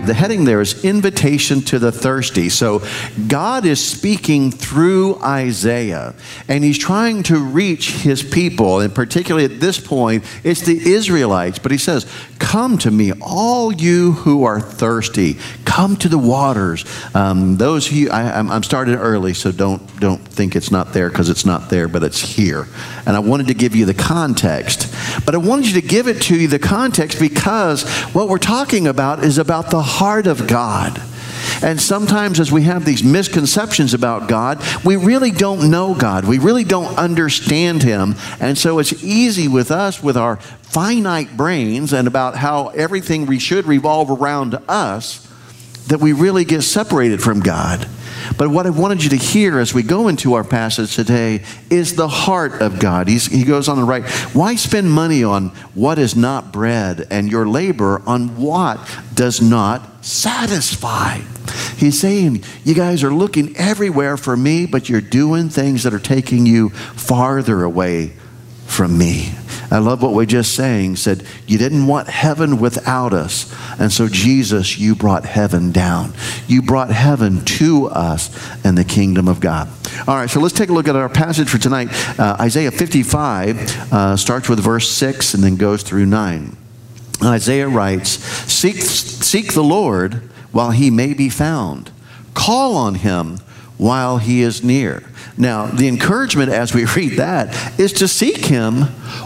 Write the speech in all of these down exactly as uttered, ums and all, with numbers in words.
The heading there is Invitation to the Thirsty. So God is speaking through Isaiah, and he's trying to reach his people, and particularly at this point, it's the Israelites. But he says, come to me, all you who are thirsty. Come to the waters. Um, those who you, I, I'm, I'm starting early, so don't, don't think it's not there, because it's not there, but it's here. And I wanted to give you the context. But I wanted you to give it to you the context because what we're talking about is about the heart of God. And sometimes as we have these misconceptions about God, we really don't know God. We really don't understand him. And so it's easy with us, with our finite brains and about how everything we should revolve around us, that we really get separated from God. But what I wanted you to hear as we go into our passage today is the heart of God. He's, he goes on the right. Why spend money on what is not bread and your labor on what does not satisfy? He's saying, you guys are looking everywhere for me, but you're doing things that are taking you farther away from me. I love what we just sang. Said, you didn't want heaven without us. And so Jesus, you brought heaven down. You brought heaven to us and the kingdom of God. All right, so let's take a look at our passage for tonight. Uh, Isaiah fifty-five uh, starts with verse six and then goes through nine. Isaiah writes, seek, seek the Lord while he may be found. Call on him while he is near. Now, the encouragement as we read that is to seek him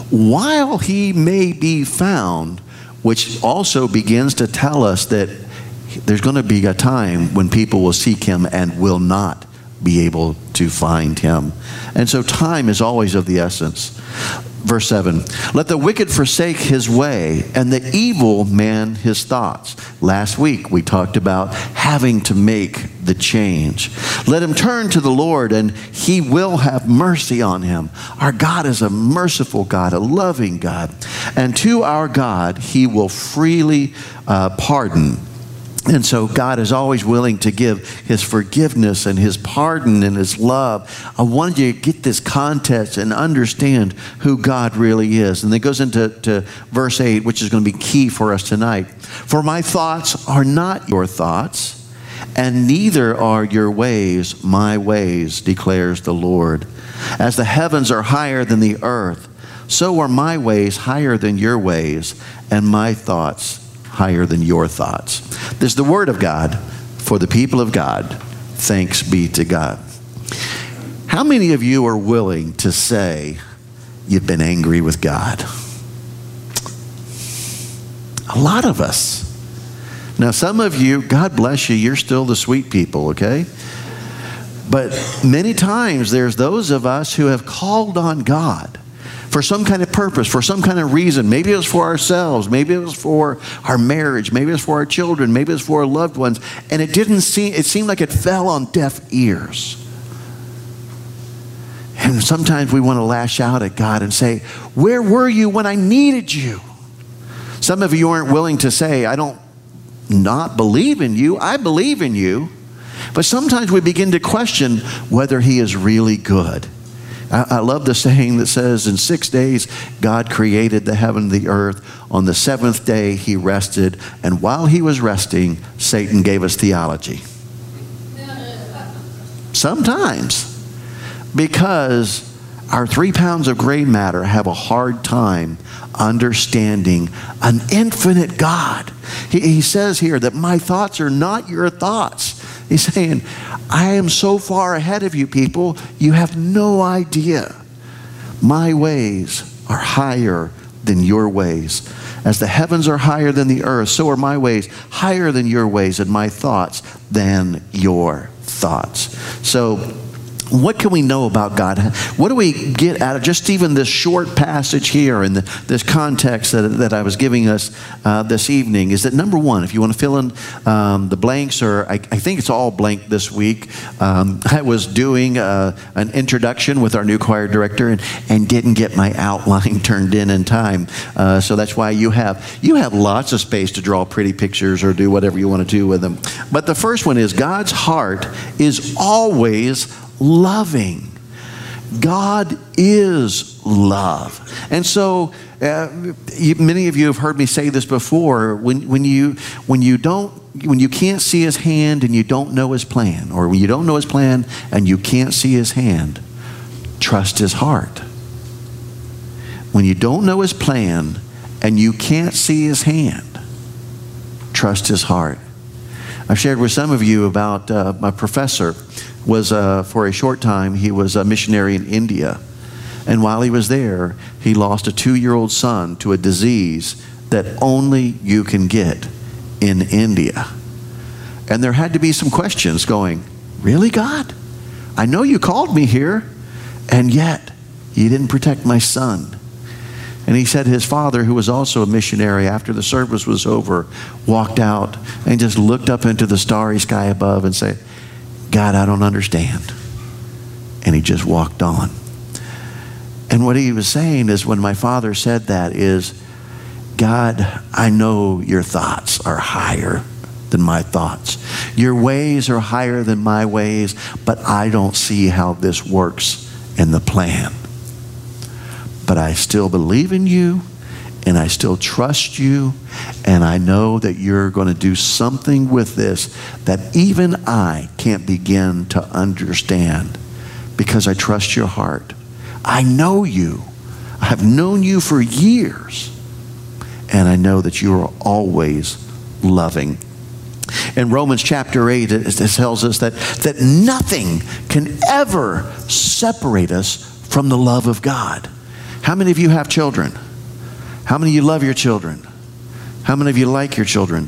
while he may be found, which also begins to tell us that there's going to be a time when people will seek him and will not be able to find him. And so time is always of the essence. Verse seven, let the wicked forsake his way and the evil man his thoughts. Last week we talked about having to make the change. Let him turn to the Lord and he will have mercy on him. Our God is a merciful God, a loving God. And to our God he will freely uh, pardon. And so God is always willing to give his forgiveness and his pardon and his love. I wanted you to get this context and understand who God really is. And then it goes into to verse eight, which is going to be key for us tonight. For my thoughts are not your thoughts, and neither are your ways my ways, declares the Lord. As the heavens are higher than the earth, so are my ways higher than your ways, and my thoughts higher than your thoughts. This is the word of God for the people of God. Thanks be to God. How many of you are willing to say you've been angry with God? A lot of us. Now, some of you, God bless you, you're still the sweet people, okay? But many times there's those of us who have called on God for some kind of purpose, for some kind of reason. Maybe it was for ourselves. Maybe it was for our marriage. Maybe it was for our children. Maybe it was for our loved ones. And it didn't seem, it seemed like it fell on deaf ears. And sometimes we want to lash out at God and say, where were you when I needed you? Some of you aren't willing to say, I don't not believe in you. I believe in you. But sometimes we begin to question whether he is really good. I love the saying that says, in six days, God created the heaven and the earth. On the seventh day, he rested. And while he was resting, Satan gave us theology. Sometimes. Because our three pounds of gray matter have a hard time understanding an infinite God. He, he says here that my thoughts are not your thoughts. He's saying, I am so far ahead of you people, you have no idea. My ways are higher than your ways. As the heavens are higher than the earth, so are my ways higher than your ways, and my thoughts than your thoughts. So, what can we know about God? What do we get out of just even this short passage here and the, this context that, that I was giving us uh, this evening? Is that number one, if you want to fill in um, the blanks, or I, I think it's all blank this week. Um, I was doing uh, an introduction with our new choir director and, and didn't get my outline turned in in time. Uh, so that's why you have you have lots of space to draw pretty pictures or do whatever you want to do with them. But the first one is God's heart is always loving. God is love. And so uh, you, many of you have heard me say this before. When, when you when you don't when you can't see his hand and you don't know his plan, or when you don't know his plan and you can't see his hand, trust his heart. When you don't know his plan and you can't see his hand, trust his heart. I've shared with some of you about uh, my professor was, uh, for a short time, he was a missionary in India. And while he was there, he lost a two-year-old son to a disease that only you can get in India. And there had to be some questions going, really, God? I know you called me here, and yet you didn't protect my son. And he said his father, who was also a missionary, after the service was over, walked out and just looked up into the starry sky above and said, God, I don't understand. And he just walked on. And what he was saying is, when my father said that, is, God, I know your thoughts are higher than my thoughts. Your ways are higher than my ways, but I don't see how this works in the plan. But I still believe in you, and I still trust you, and I know that you're going to do something with this that even I can't begin to understand, because I trust your heart. I know you. I have known you for years, and I know that you are always loving. In Romans chapter eight, it tells us that, that nothing can ever separate us from the love of God. How many of you have children? How many of you love your children? How many of you like your children?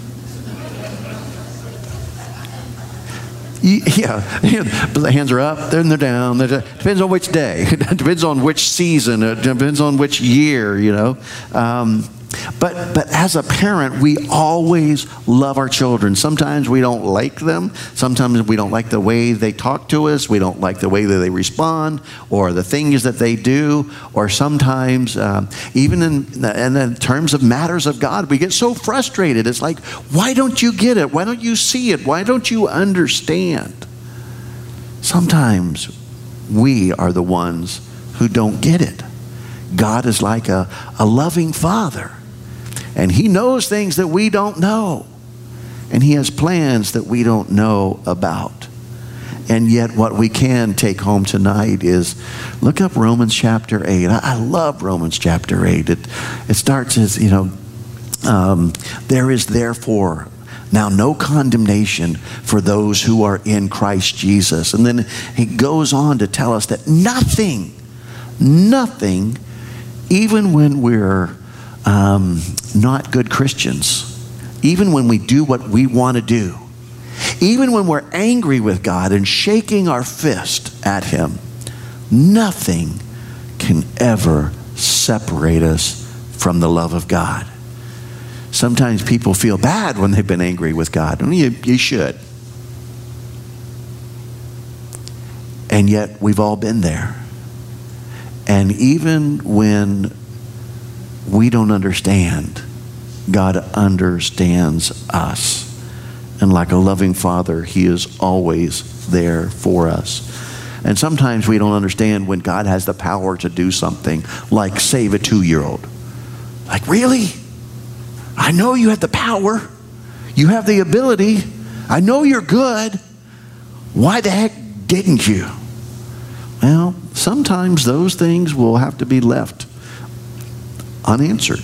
Yeah, the hands are up, then they're down. It depends on which day. It depends on which season. It depends on which year, you know. Um, But but as a parent, we always love our children. Sometimes we don't like them. Sometimes we don't like the way they talk to us. We don't like the way that they respond, or the things that they do. Or sometimes, um, even in, in, in terms of matters of God, we get so frustrated. It's like, why don't you get it? Why don't you see it? Why don't you understand? Sometimes we are the ones who don't get it. God is like a, a loving father. And he knows things that we don't know. And he has plans that we don't know about. And yet what we can take home tonight is, look up Romans chapter eight. I, I love Romans chapter eight. It, it starts as, you know, um, there is therefore now no condemnation for those who are in Christ Jesus. And then he goes on to tell us that nothing, nothing, even when we're um, not good Christians, even when we do what we want to do, even when we're angry with God and shaking our fist at him, nothing can ever separate us from the love of God. Sometimes people feel bad when they've been angry with God. And you, you should. And yet we've all been there. And even when we don't understand, God understands us. And like a loving father, he is always there for us. And sometimes we don't understand when God has the power to do something, like save a two-year-old. Like, really? I know you have the power. You have the ability. I know you're good. Why the heck didn't you? Well, sometimes those things will have to be left unanswered.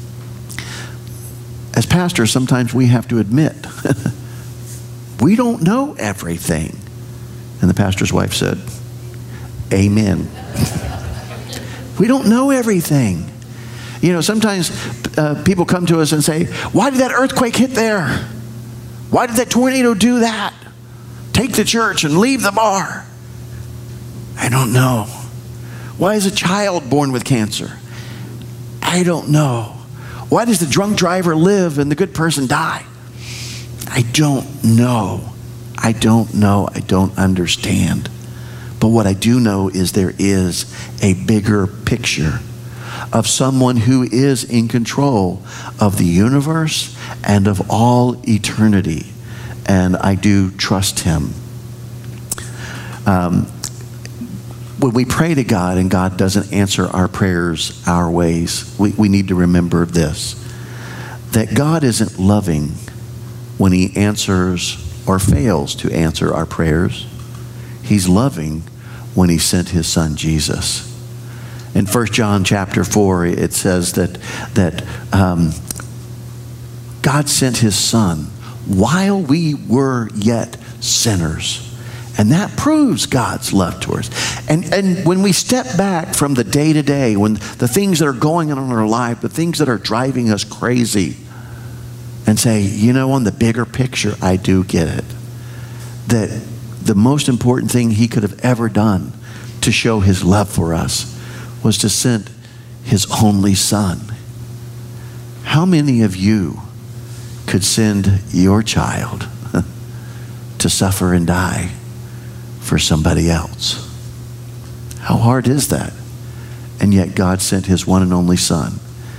As pastors, sometimes we have to admit we don't know everything. And the pastor's wife said, amen. We don't know everything. You know, sometimes uh, people come to us and say, why did that earthquake hit there? Why did that tornado do that? Take the church and leave the bar. I don't know. Why is a child born with cancer? I don't know. Why does the drunk driver live and the good person die? I don't know. I don't know. I don't understand. But what I do know is there is a bigger picture of someone who is in control of the universe and of all eternity. And I do trust him. Um, when we pray to God and God doesn't answer our prayers our ways, we, we need to remember this, that God isn't loving when he answers or fails to answer our prayers. He's loving when he sent his son Jesus. In First John chapter four, it says that, that um, God sent his son while we were yet sinners. And that proves God's love towards us. And, and when we step back from the day-to-day, when the things that are going on in our life, the things that are driving us crazy, and say, you know, on the bigger picture, I do get it. That the most important thing he could have ever done to show his love for us was to send his only son. How many of you could send your child to suffer and die for somebody else? How hard is that? And yet God sent his one and only son.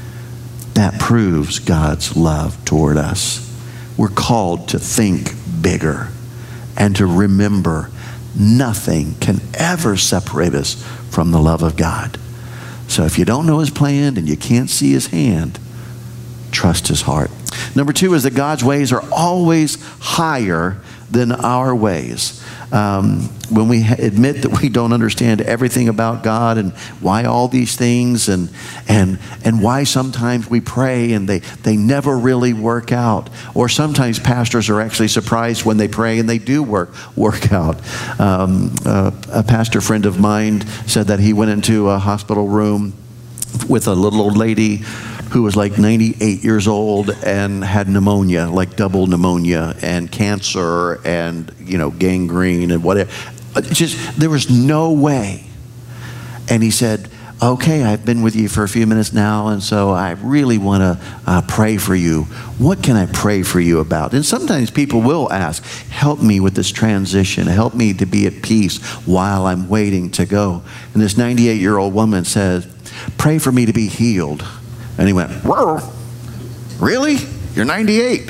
That proves God's love toward us. We're called to think bigger and to remember nothing can ever separate us from the love of God. So if you don't know his plan and you can't see his hand, trust his heart. Number two is that God's ways are always higher than our ways. Um, when we admit that we don't understand everything about God and why all these things and and and why sometimes we pray and they, they never really work out. Or sometimes pastors are actually surprised when they pray and they do work, work out. Um, uh, a pastor friend of mine said that he went into a hospital room with a little old lady who was like ninety-eight years old and had pneumonia, like double pneumonia and cancer and, you know, gangrene and whatever. Just, there was no way. And he said, okay, I've been with you for a few minutes now, and so I really want to uh, pray for you. What can I pray for you about? And sometimes people will ask, help me with this transition. Help me to be at peace while I'm waiting to go. And this ninety-eight-year-old woman says, pray for me to be healed. And he went, whoa, really? You're ninety-eight.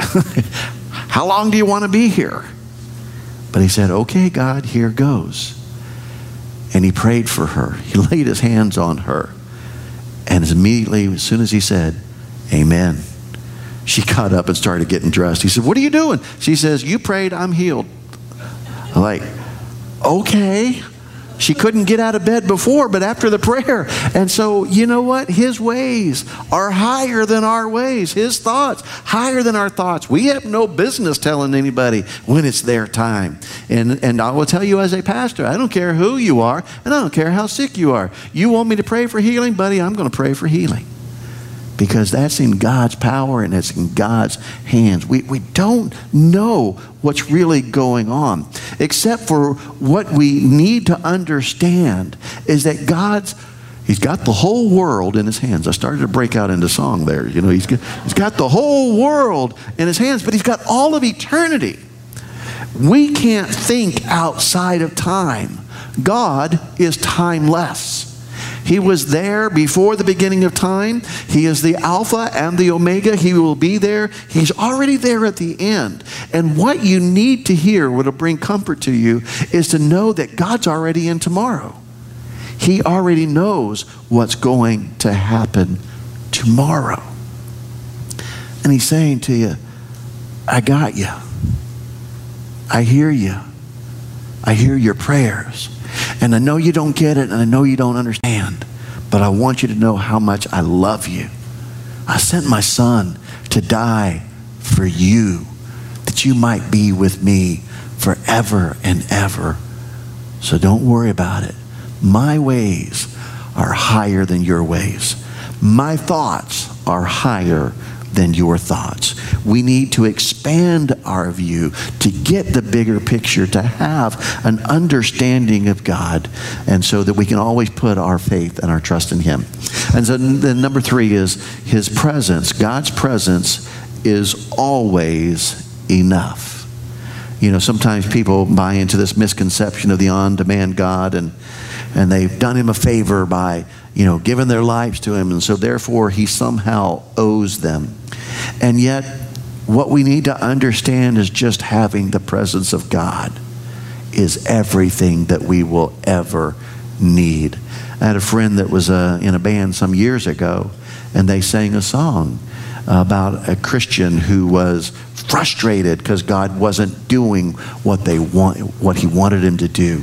How long do you want to be here? But he said, okay, God, here goes. And he prayed for her. He laid his hands on her. And immediately, as soon as he said, amen, she got up and started getting dressed. He said, what are you doing? She says, you prayed, I'm healed. I'm like, okay. She couldn't get out of bed before, but after the prayer. And so, you know what? His ways are higher than our ways. His thoughts, higher than our thoughts. We have no business telling anybody when it's their time. And, and I will tell you as a pastor, I don't care who you are, and I don't care how sick you are. You want me to pray for healing? Buddy, I'm going to pray for healing. Because that's in God's power and it's in God's hands. We, we don't know what's really going on, except for what we need to understand is that God's, he's got the whole world in his hands. I started to break out into song there. You know, he's got, he's got the whole world in his hands, but he's got all of eternity. We can't think outside of time. God is timeless. He was there before the beginning of time. He is the Alpha and the Omega. He will be there. He's already there at the end. And what you need to hear, what will bring comfort to you, is to know that God's already in tomorrow. He already knows what's going to happen tomorrow. And he's saying to you, I got you. I hear you. I hear your prayers. And I know you don't get it, and I know you don't understand, but I want you to know how much I love you. I sent my son to die for you, that you might be with me forever and ever. So don't worry about it. My ways are higher than your ways. My thoughts are higher than your thoughts. We need to expand our view to get the bigger picture, to have an understanding of God, and so that we can always put our faith and our trust in him. And so then number three is his presence. God's presence is always enough. You know, sometimes people buy into this misconception of the on-demand God, and and they've done him a favor by, you know, giving their lives to him, and so therefore he somehow owes them. And yet, what we need to understand is just having the presence of God is everything that we will ever need. I had a friend that was uh, in a band some years ago, and they sang a song about a Christian who was frustrated because God wasn't doing what they want, what he wanted him to do.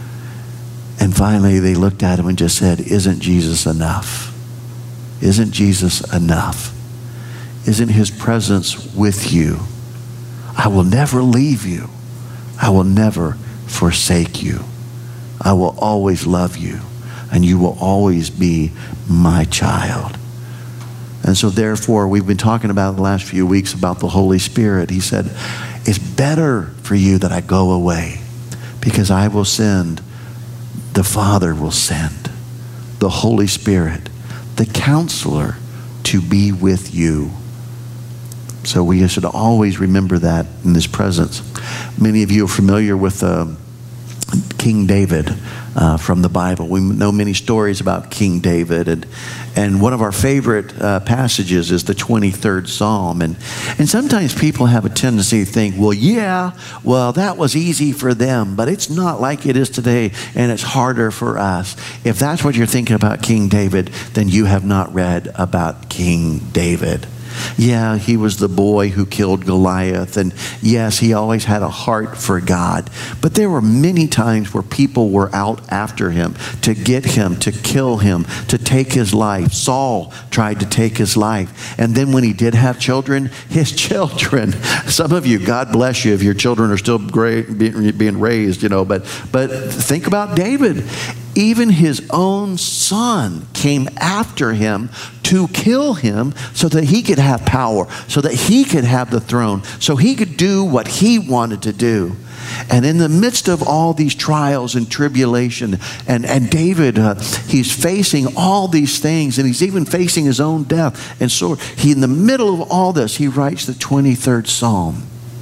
And finally they looked at him and just said, "Isn't Jesus enough? Isn't Jesus enough? Isn't his presence with you? I will never leave you. I will never forsake you. I will always love you, and you will always be my child." And so therefore, we've been talking about the last few weeks about the Holy Spirit. He said, it's better for you that I go away, because I will send, the Father will send the Holy Spirit, the Counselor, to be with you. So we should always remember that in this presence. Many of you are familiar with uh, King David uh, from the Bible. We know many stories about King David, and and one of our favorite uh, passages is the twenty-third Psalm. And and sometimes people have a tendency to think, well, yeah, well, that was easy for them, but it's not like it is today, and it's harder for us. If that's what you're thinking about King David, then you have not read about King David. Yeah, he was the boy who killed Goliath, and yes, he always had a heart for God. But there were many times where people were out after him to get him, to kill him, to take his life. Saul tried to take his life. And then when he did have children, his children, some of you, God bless you if your children are still great, being raised, you know, but, but think about David. Even his own son came after him to kill him so that he could have power, so that he could have the throne, so he could do what he wanted to do. And in the midst of all these trials and tribulation, and, and David, uh, he's facing all these things, and he's even facing his own death. And so he, in the middle of all this, he writes the twenty-third Psalm,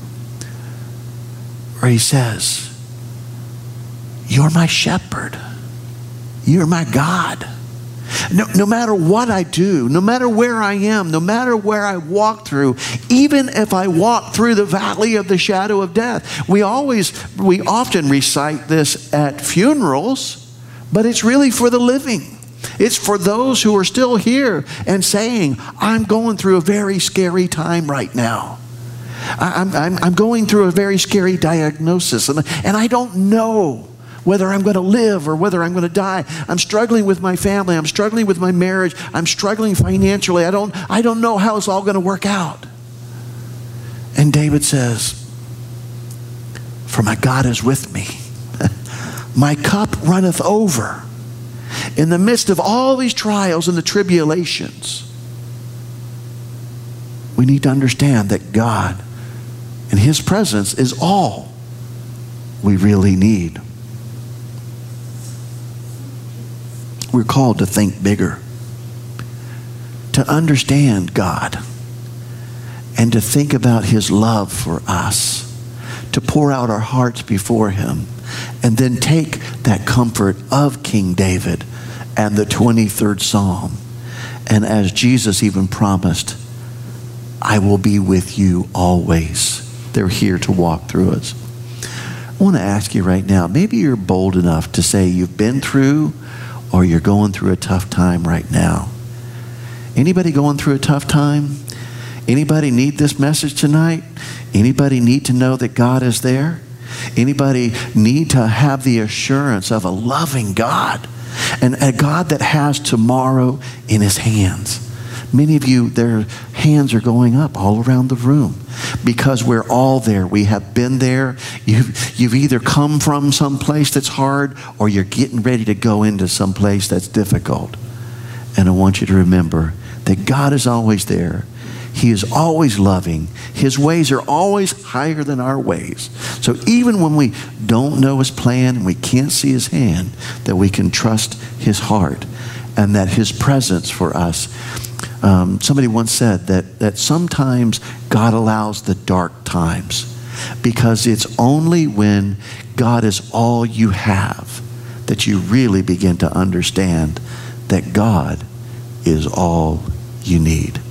where he says, "You're my shepherd. You're my God. No, no matter what I do, no matter where I am, no matter where I walk through, even if I walk through the valley of the shadow of death." We always, we often recite this at funerals, but it's really for the living. It's for those who are still here and saying, "I'm going through a very scary time right now. I'm, I'm, I'm going through a very scary diagnosis, and, and I don't know whether I'm going to live or whether I'm going to die. I'm struggling with my family. I'm struggling with my marriage. I'm struggling financially. I don't, I don't know how it's all going to work out." And David says, "For my God is with me. My cup runneth over." In the midst of all these trials and the tribulations, we need to understand that God and his presence is all we really need. We're called to think bigger, to understand God, and to think about his love for us, to pour out our hearts before him, and then take that comfort of King David and the twenty-third Psalm. And as Jesus even promised, "I will be with you always." They're here to walk through us. I want to ask you right now, maybe you're bold enough to say you've been through, or you're going through a tough time right now. Anybody going through a tough time? Anybody need this message tonight? Anybody need to know that God is there? Anybody need to have the assurance of a loving God, and a God that has tomorrow in his hands? Many of you, their hands are going up all around the room because we're all there. We have been there. You've, you've either come from some place that's hard, or you're getting ready to go into some place that's difficult. And I want you to remember that God is always there. He is always loving. His ways are always higher than our ways. So even when we don't know his plan and we can't see his hand, that we can trust his heart, and that his presence for us. Um, somebody once said that, that sometimes God allows the dark times because it's only when God is all you have that you really begin to understand that God is all you need.